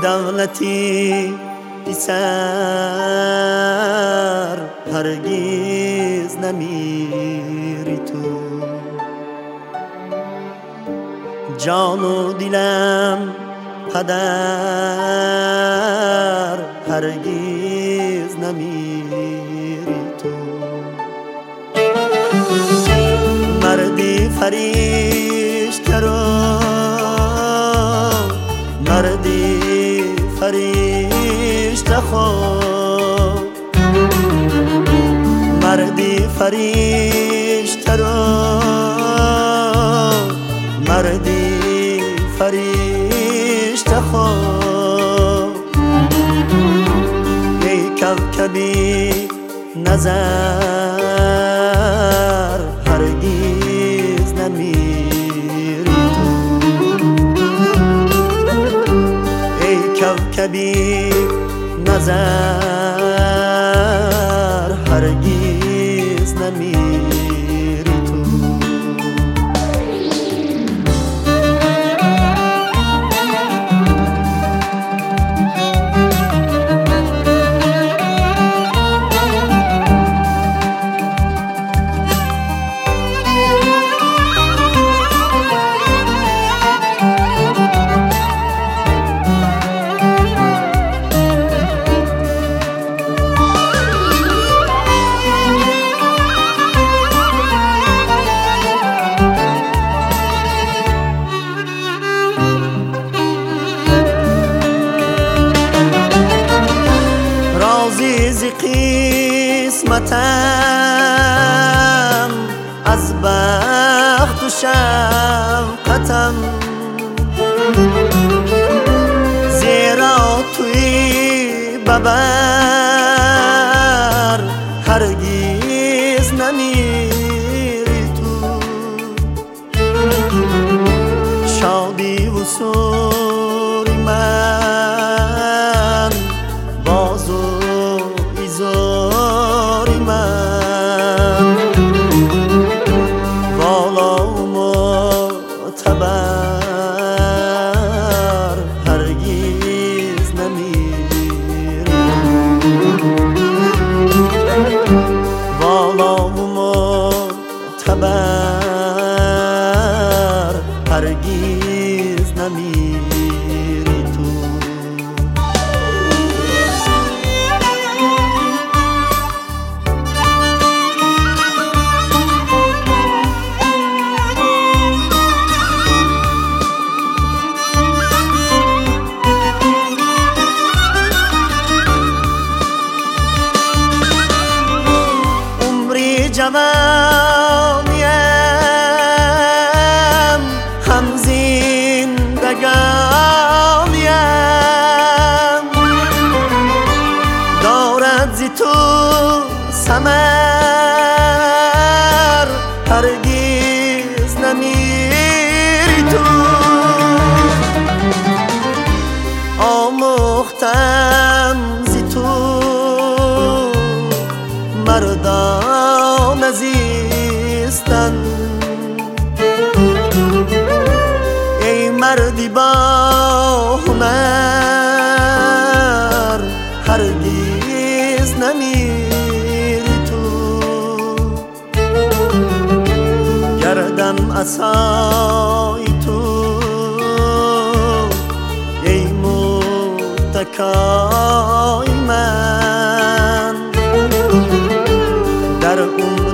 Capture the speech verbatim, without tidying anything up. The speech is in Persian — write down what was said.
دولتی بی سر هرگز نمیری تو. جان و دلم پدر هرگز نمیری تو. مردی فریشته رو مردی فریشته خود مردی فریشته رو مردی فریشته خود ای کوکبی نظر هرگز نمیری تو. ای کوکبی نظر هرگز نمیری تو. رازی قسمتم از بخت و شفقتم، زیرا توی ببر هرگز نمیری تو. شادی و سوری من باز و ایزاری من والا و معتبر هرگز نمیری. والا و معتبر هرگز نمیری تو. جوانیم هم زندگانیم دارد زی تو ثمر هرگز نمیری تو. آموختم زی تو مردان زیستن، ای مردی با هنر هرگز نمیری تو. گردم عصای تو ای متکای من در اون